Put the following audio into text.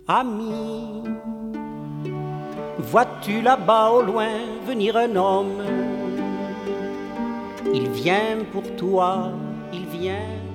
Ami, vois-tu là-bas au loin venir un homme? Il vient pour toi, il vient